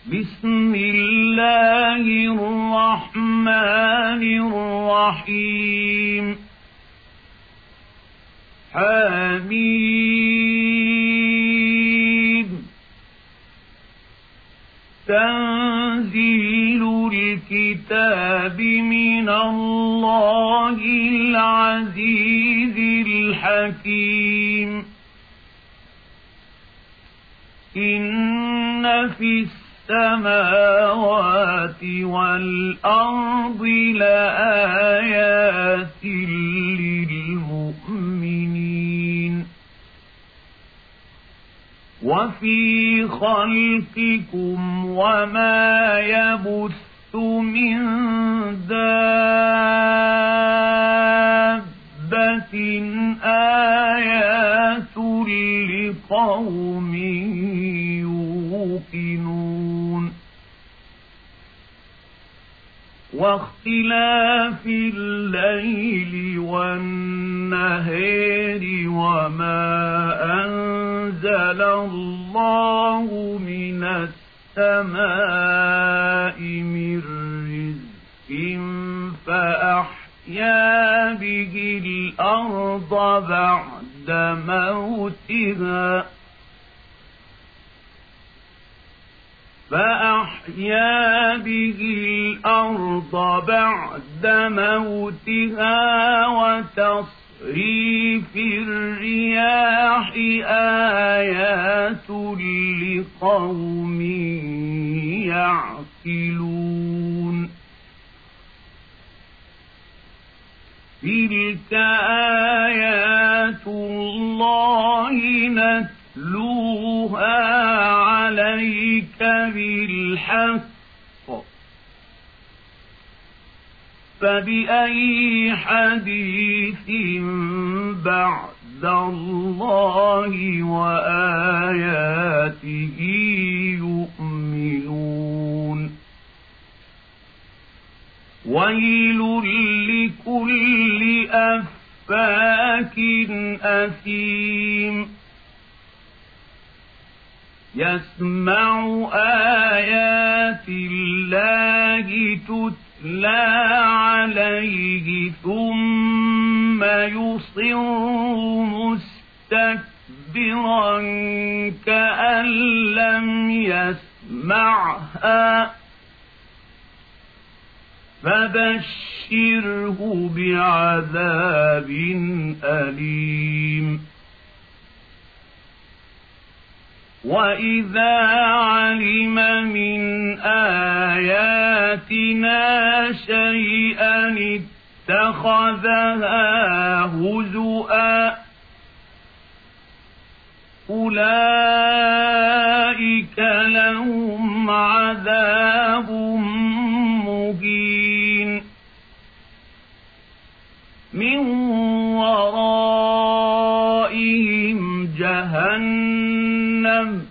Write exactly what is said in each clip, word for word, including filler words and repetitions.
بسم الله الرحمن الرحيم حميم تنزيل الكتاب من الله العزيز الحكيم إن في السماوات والأرض لآيات للمؤمنين وفي خلقكم وما يبث من دابة آيات لقوم يوقنون واختلاف الليل والنهار وما أنزل الله من السماء من رزق فأحيا به الأرض بعد موتها فأحيا به الأرض بعد موتها وتصريف الرياح آيات لقوم يعقلون تلك آيات الله نتلوها عليك بالحق فبأي حديث بعد الله وآياته يؤمنون ويل لكل أفاك أثيم يسمع آيات الله تتلى عليه ثم يصر مستكبرا كأن لم يسمعها فبشره بعذاب أليم وإذا علم من آياتنا شيئا اتخذها هزؤا أولئك لهم عذاب مهين من ورائهم جهنم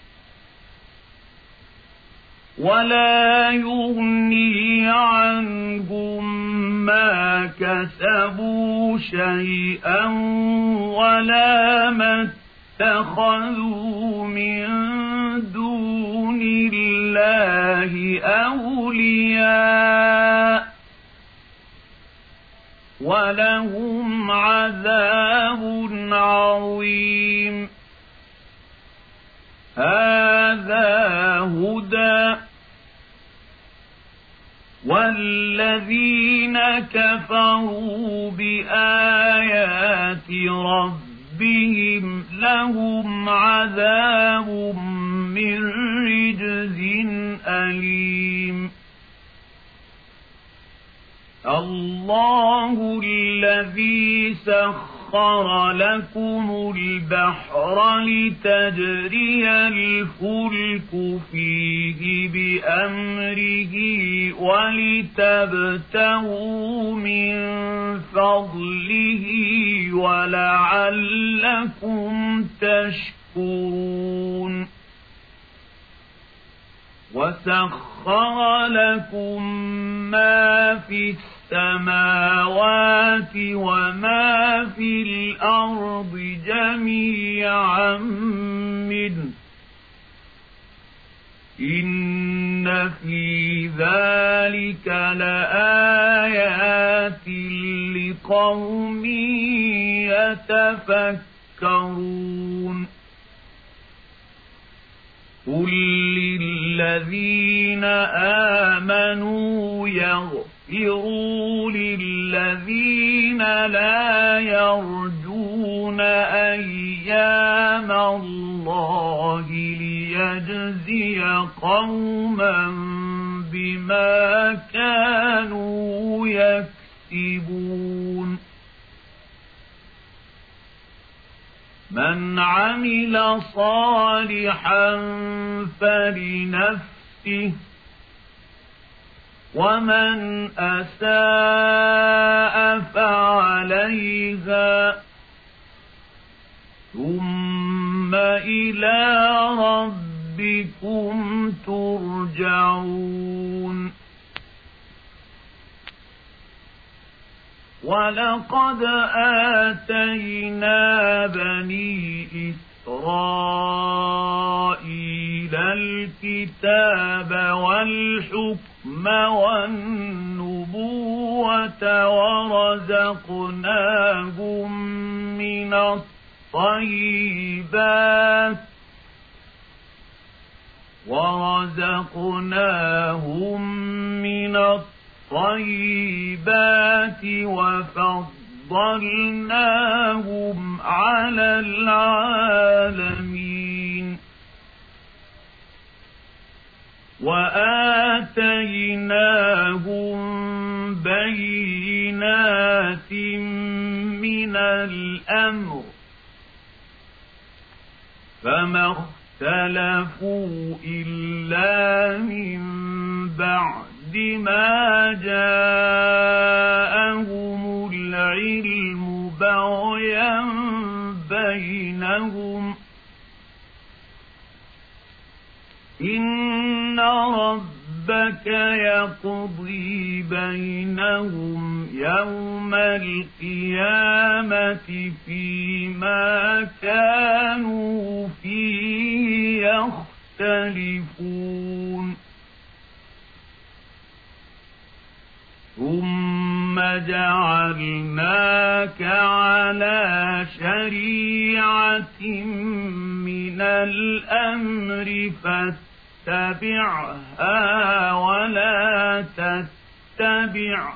ولا يغني عنهم ما كسبوا شيئا ولا ما اتخذوا من دون الله أولياء ولهم عذاب عظيم هذا هدى والذين كفروا بآيات ربهم لهم عذاب من رجز أليم الله الذي سخر لكم البحر لتجري الفلك فيه بأمره ولتبتغوا من فضله ولعلكم تشكرون وسخر لكم ما في السماوات وما في الأرض جميعا منه إن في ذلك لآيات لقوم يتفكرون قل للذين آمنوا يغفروا للذين لا يرجون أيام الله ليجزي قوما بما كانوا يكسبون من عمل صالحا فلنفسه ومن أساء فعليها ثم إلى ربكم ترجعون ولقد آتينا بني إسرائيل الكتاب والحكم والنبوة ورزقناهم من الطيبات ورزقناهم من الطيبات وفضلناهم على العالمين وآتيناهم بينات من الأمر فما اختلفوا إلا من بعد ما جاءهم العلم بغيا بينهم إن ربك يقضي بينهم يوم القيامة فيما كانوا فيه يختلفون ثم جعلناك على شريعة من الأمر فاتبعها ولا تتبع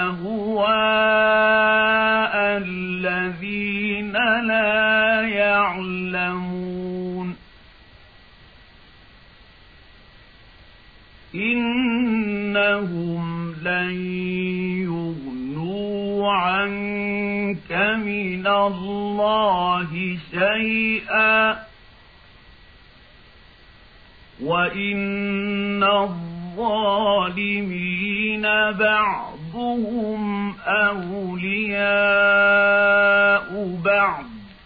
أهواء الذين لا يعلمون إنهم لن يغنوا عنك من الله شيئا وإن الظالمين بعضهم أولياء بعض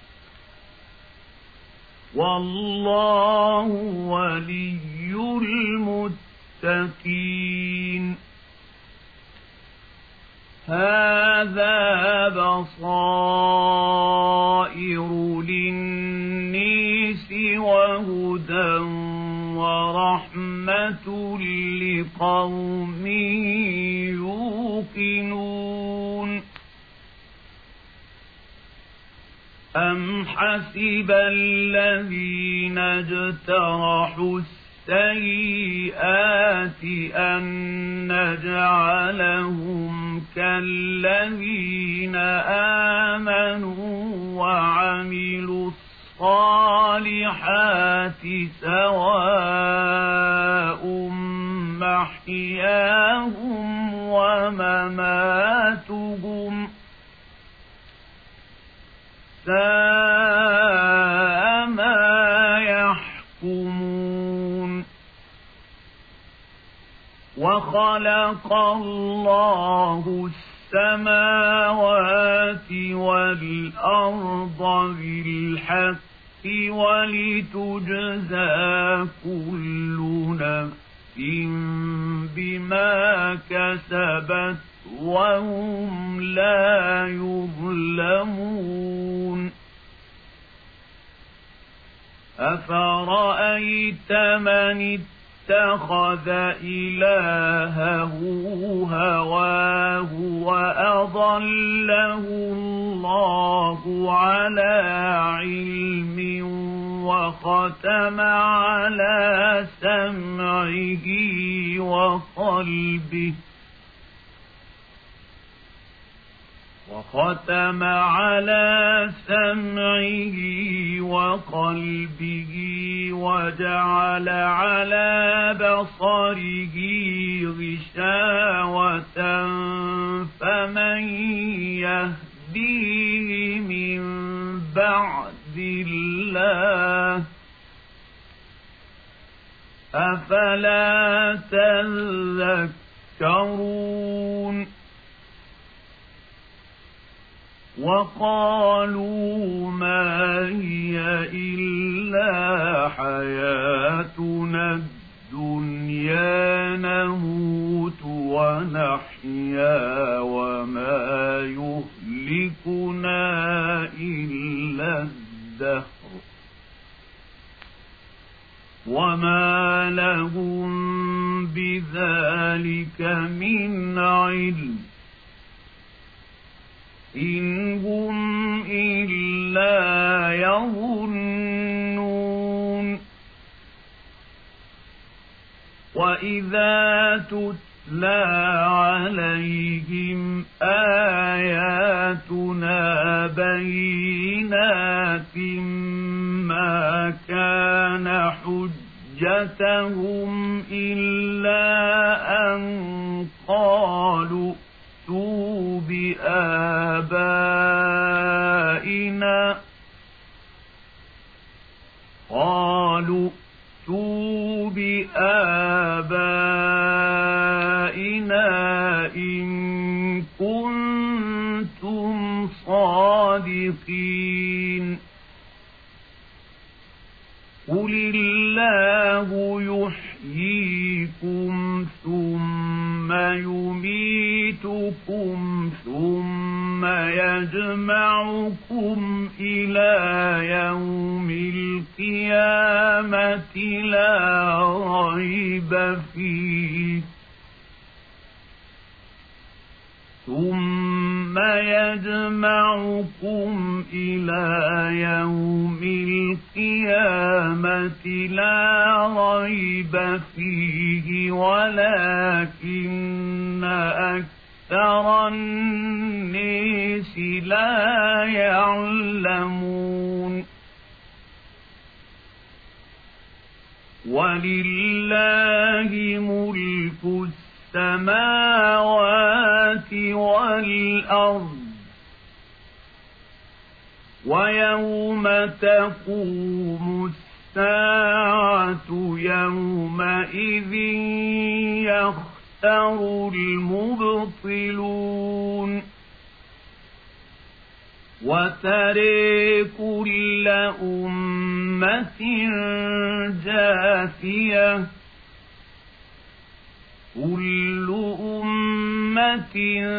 والله ولي المتقين هذا بصائر للناس وهدى ورحمة لقوم يوقنون أم حسب الذين اجترحوا السيئات أن نجعلهم كالذين آمنوا وعملوا الصالحات سواء محياهم ومماتهم ساء ما يحكمون وخلق الله السماوات والأرض بالحق ولتجزى كل نفس بما كسبت وهم لا يظلمون أفرأيت من اتخذ إلهه هواه وأضله الله على علم وختم على سمعه وقلبه وختم على سمعه وقلبه وجعل على بصره غشاوة فمن يهديه من بعد الله أفلا تذكرون وقالوا ما هي إلا حياتنا الدنيا نموت ونحيا وما يهلكنا إلا الدهر وما لهم بذلك من علم إن هم إلا يظنون وإذا تتلى عليهم آياتنا بينات ما كان حجتهم إلا أن قالوا ائتوا بآبائنا قالوا ائتوا بآبائنا إن كنتم صادقين قل الله يحييكم ثم يميتكم ثم يجمعكم إلى يوم القيامة لا ريب فيه ثم يجمعكم إلى يوم القيامة لا ريب فيه ولكن أكثر الناس لا يعلمون ولله ملك السماوات والأرض ويوم تقوم الساعة يومئذ يخسر المبطلون وترى كل أمة جاثية كل أمة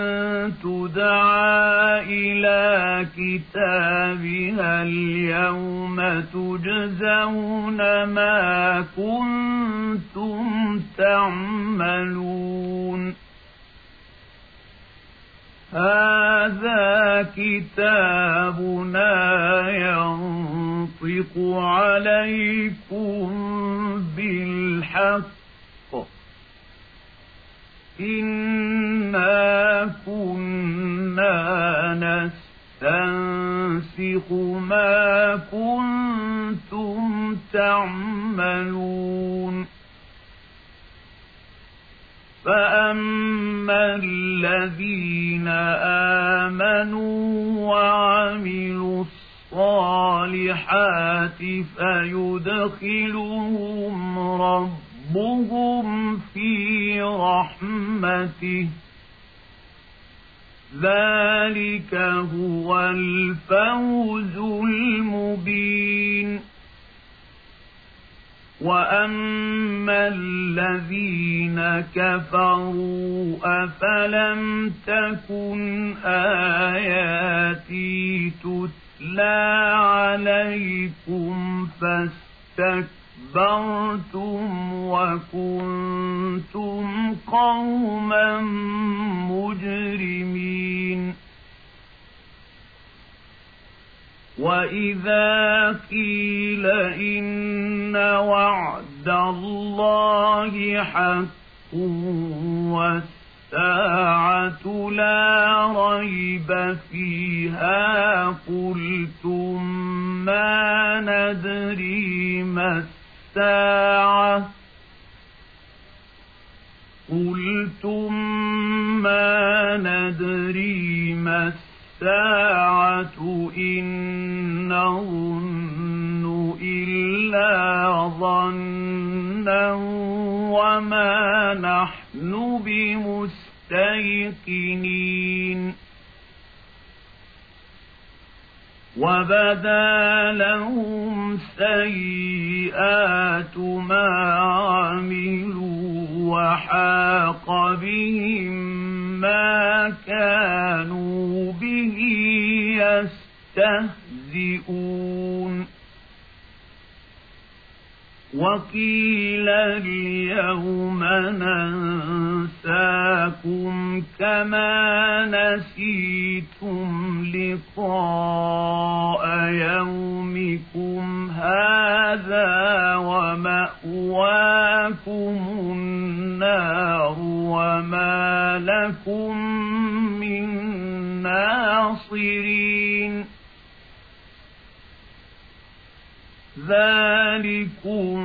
تدعى إلى كتابها اليوم تجزون ما كنتم تعملون هذا كتابنا ينطق عليكم بالحق إنا كنا نستنسخ ما كنتم تعملون فأما الذين آمنوا وعملوا الصالحات فيدخلهم ربهم في رحمته ذلك هو الفوز المبين وأما الذين كفروا أفلم تكن آياتي تتلى عليكم فاستكبرتم اسْتَكْبَرْتُمْ وَكُنْتُمْ قَوْمًا مُجْرِمِينَ وَإِذَا قِيلَ إِنَّ وَعْدَ اللَّهِ حَقٌّ وَالسَّاعَةُ لَا رَيْبَ فِيهَا قُلْتُم مَّا نَدْرِي مَا السَّاعَةُ قُلْتُم مَّا نَدْرِي مَا السَّاعَةُ إِن نَّظُنُّ إِلَّا ظَنًّا وَمَا نَحْنُ بِمُسْتَيْقِنِينَ وَبَدَا لَهُمْ سَيِّئَاتُ مَا عَمِلُوا وَحَاقَ بِهِم مَّا كَانُوا بِهِ يَسْتَهْزِئُونَ وَقِيلَ الْيَوْمَ نَنسَاكُمْ كَمَا نَسِيتُمْ لِقَاءَ يَوْمِكُمْ هَٰذَا وَمَأْوَاكُمُ النَّارُ وَمَا لَكُم مِّن نَّاصِرِينَ ذَلِكُمْ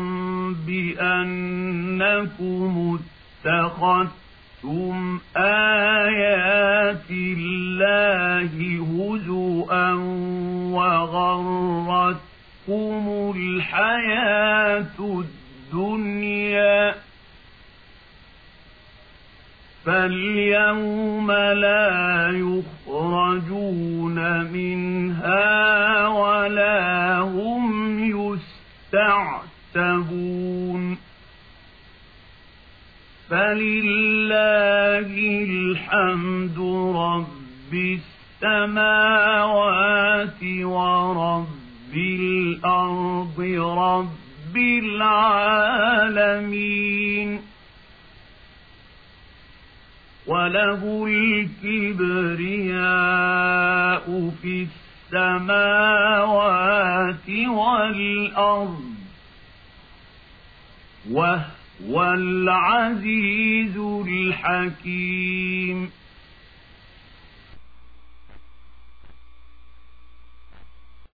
بِأَنَّكُمُ اتَّخَذْتُمْ آيَاتِ اللَّهِ هُزُوًا وَغَرَّتْكُمُ الْحَيَاةُ الدُّنْيَا فَالْيَوْمَ لَا يُخْرَجُونَ مِنْهَا وَلَا هُمْ يُسْتَعْتَبُونَ فَلِلَّهِ الْحَمْدُ رَبِّ السَّمَاوَاتِ وَرَبِّ الْأَرْضِ رَبِّ الْعَالَمِينَ وَلَهُ الْكِبْرِيَاءُ فِي السَّمَاوَاتِ وَالْأَرْضِ وَهُوَ الْعَزِيزُ الْحَكِيمُ